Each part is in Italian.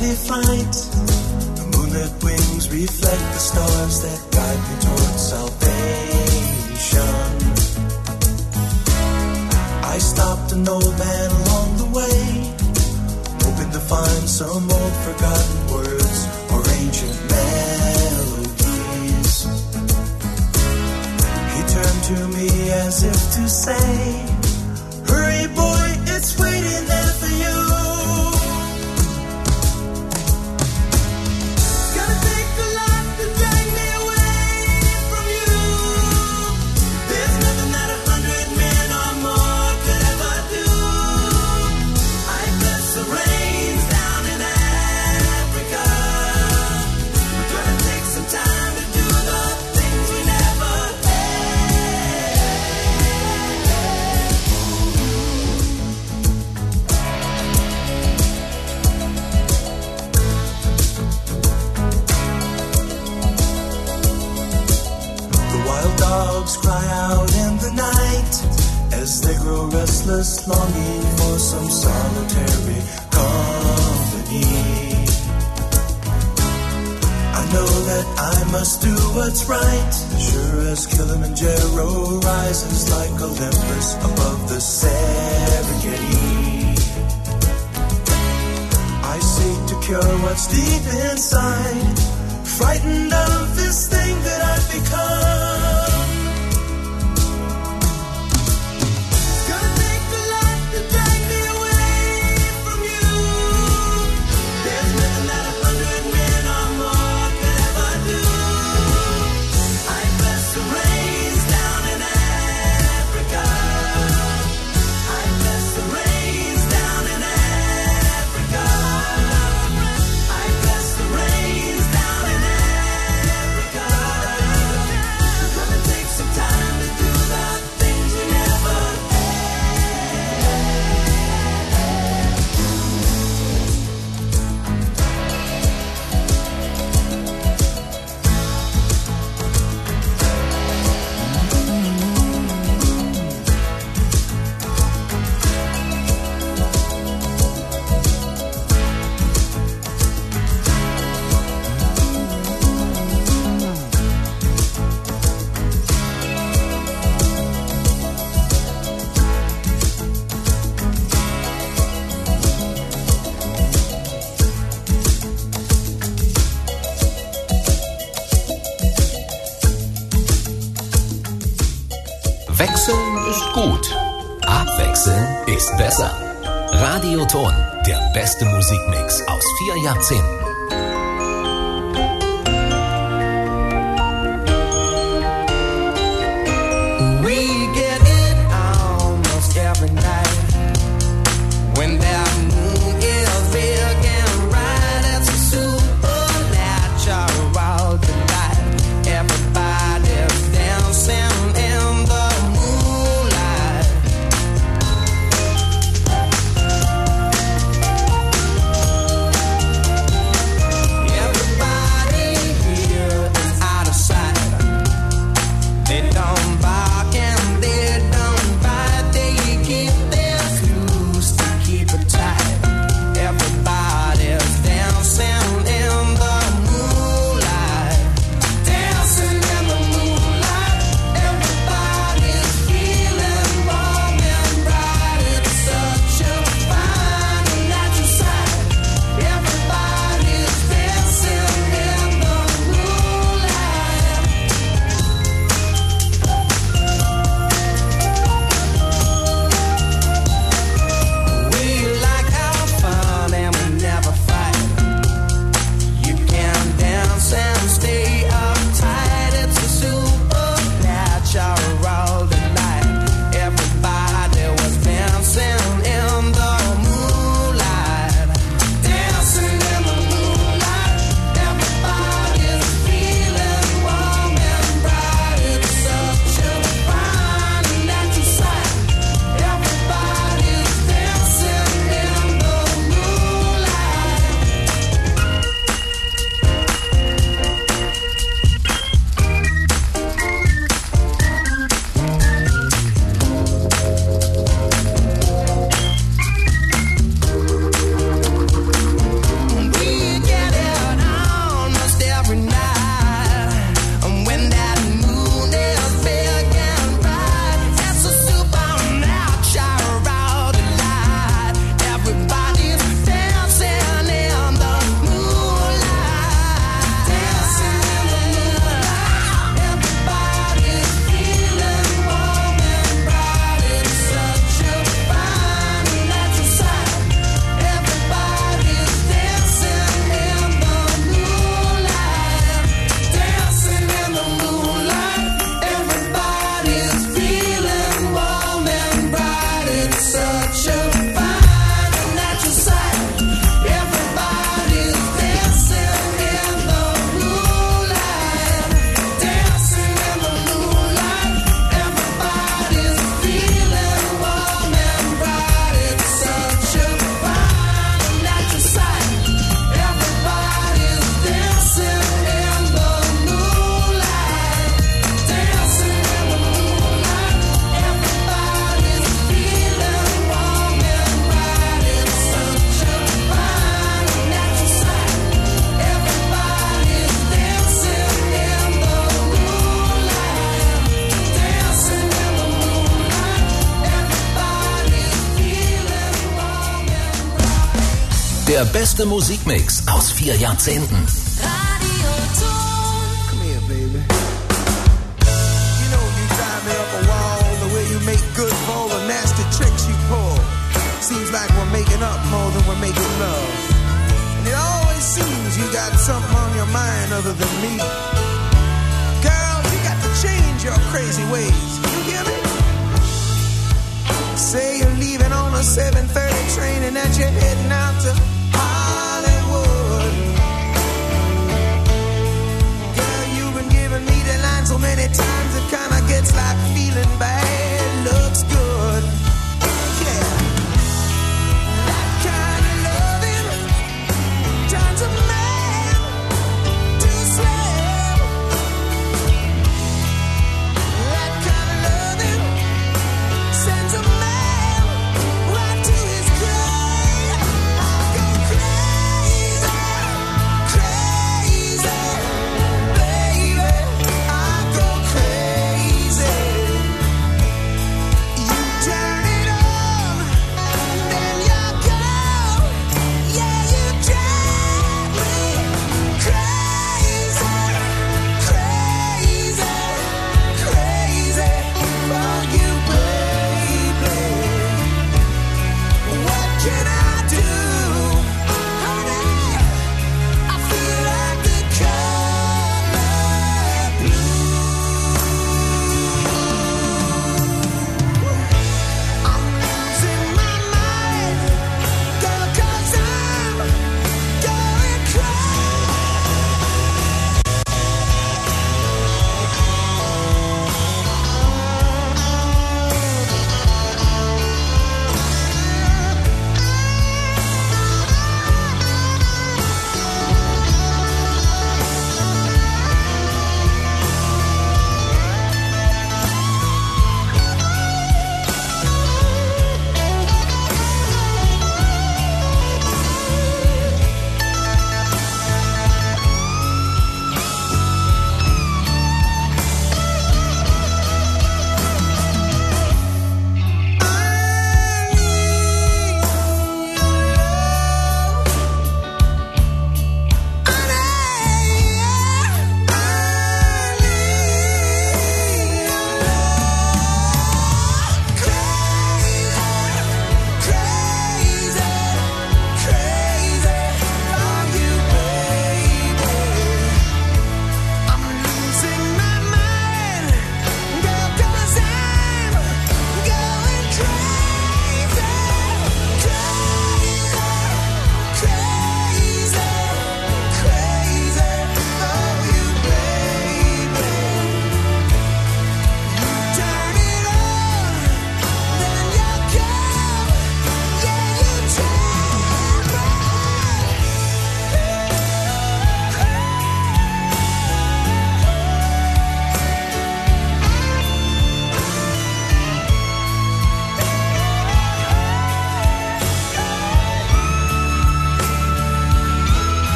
starry flight. The moonlit wings reflect the stars that guide me towards salvation. I stopped an old man along the way, hoping to find some old forgotten words or ancient melodies. He turned to me as if to say, hurry boy, it's waiting there for you. Gonna take a lot to drag me away from you. There's nothing that 100 men or more could ever do. I bless the rains down in Africa. We're gonna take some time to do the things we never dogs cry out in the night as they grow restless, longing for some solitary company. I know that I must do what's right, sure as Kilimanjaro rises like Olympus above the Serengeti. I seek to cure what's deep inside, frightened of this thing that I've become. Wechseln ist gut. Abwechseln ist besser. Radioton, der beste Musikmix aus 4 Jahrzehnten. Der beste Musikmix aus 4 Jahrzehnten. Radio Ton. Come here, baby. You know you drive me up a wall, the way you make good for all the nasty tricks you pull. Seems like we're making up more than we're making love. And it always seems you got something on your mind other than me. Girl, you got to change your crazy ways. You hear me? Say you're leaving on a 7:30 train and that you're heading out to Hollywood. Girl, you've been giving me the line so many times it kinda gets like feeling bad looks good. Yeah, that kind of loving turns a man to a slave. That kind of loving sends a man right to his grave. I go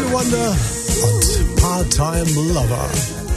Wonder und Part-Time Lover.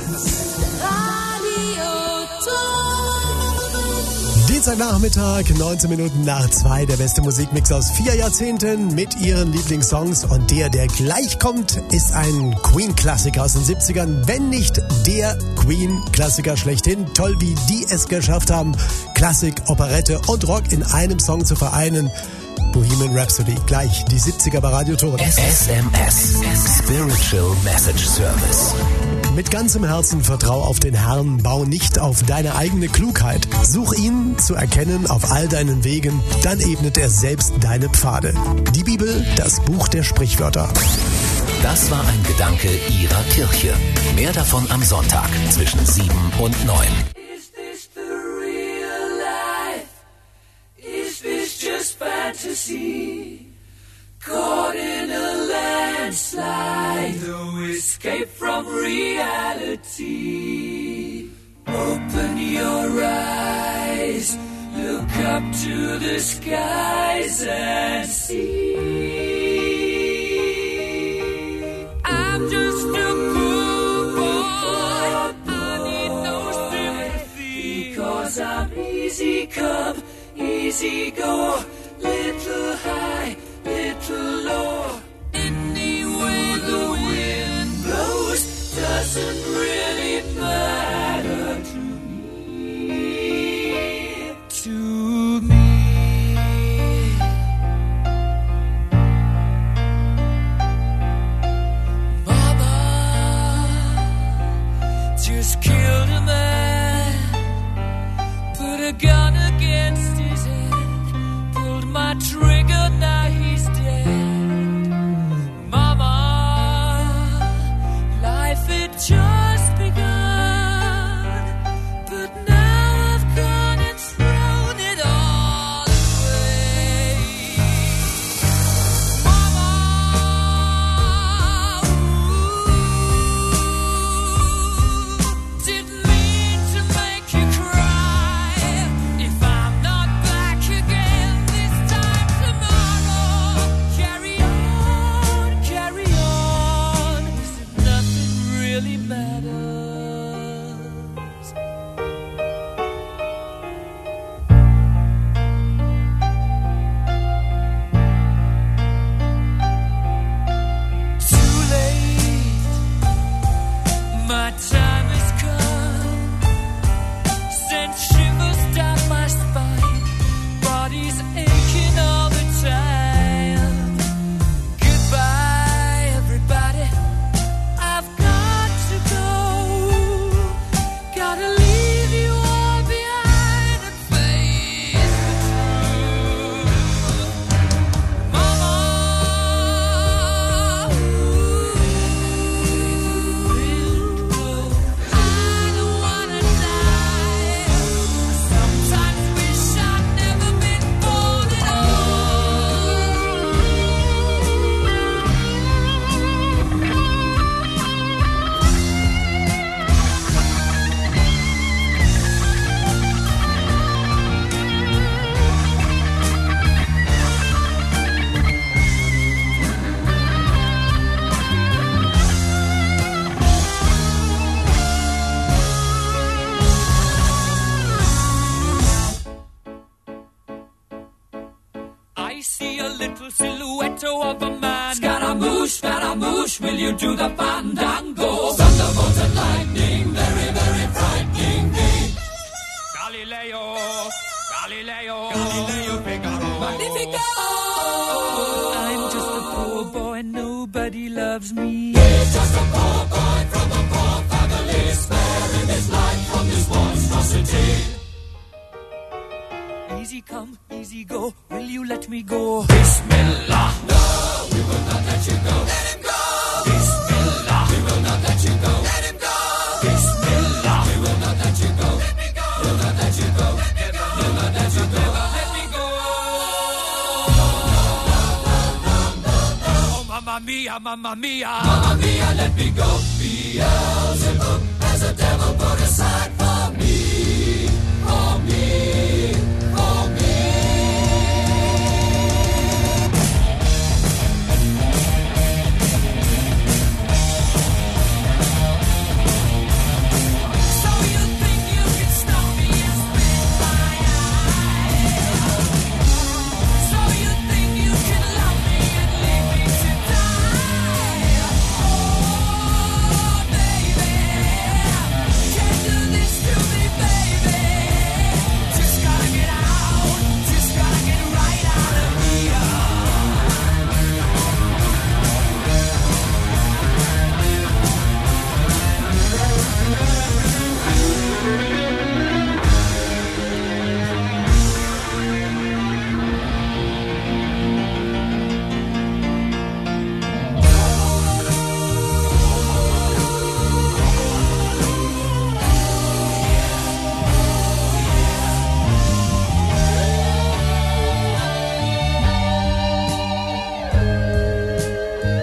Dienstagnachmittag, 19 Minuten nach 2, der beste Musikmix aus 4 Jahrzehnten mit ihren Lieblingssongs. Und der gleich kommt, ist ein Queen-Klassiker aus den 70ern, wenn nicht der Queen-Klassiker schlechthin. Toll, wie die es geschafft haben, Klassik, Operette und Rock in einem Song zu vereinen. Bohemian Rhapsody, gleich die 70er bei Radio Tore. SMS, Spiritual Message Service. Mit ganzem Herzen vertrau auf den Herrn, bau nicht auf deine eigene Klugheit. Such ihn zu erkennen auf all deinen Wegen, dann ebnet er selbst deine Pfade. Die Bibel, das Buch der Sprichwörter. Das war ein Gedanke Ihrer Kirche. Mehr davon am Sonntag zwischen 7 und 9. Is this the real life? Is this just fantasy? Caught in a landslide, no escape from reality. Open your eyes, look up to the skies and see. I'm just a poor boy, I need no sympathy, because I'm easy come, easy go, little high, little low. Any way the wind blows doesn't really matter to me. To me. Mama just killed a man, put a gun against his head, pulled my trigger, now he's dead. Mama, life had just begun, but now I've gone and thrown it all away. Mama, didn't mean to make you cry. If I'm not back again this time tomorrow, carry on, carry on, as if nothing really matters. Too late, my time has come. Sent shivers down my spine, body's aching all the time. Goodbye, everybody, I've got to go. Gotta leave you all behind and face the truth. Mama, I don't wanna die. Sometimes wish I'd never been born at I see a little silhouette of a man. Scaramouche, will you do the fandango? Thunderbolt and lightning, very, very frightening me. Galileo, Figaro. Magnifico! I'm just a poor boy, nobody loves me. He's just a poor boy from a poor family, sparing his life from this monstrosity. Easy come, easy go, will you let me go? Bismillah, no, we will not let you go. Let him go. Bismillah, we will not let you go. Let him go. Bismillah, we will not let you go. Let me go. We'll not let you go. Let me go. We'll not let you go. Let me go. Oh, mamma mia, mamma mia. Mamma mia, let me go. Beelzebub has a devil put aside.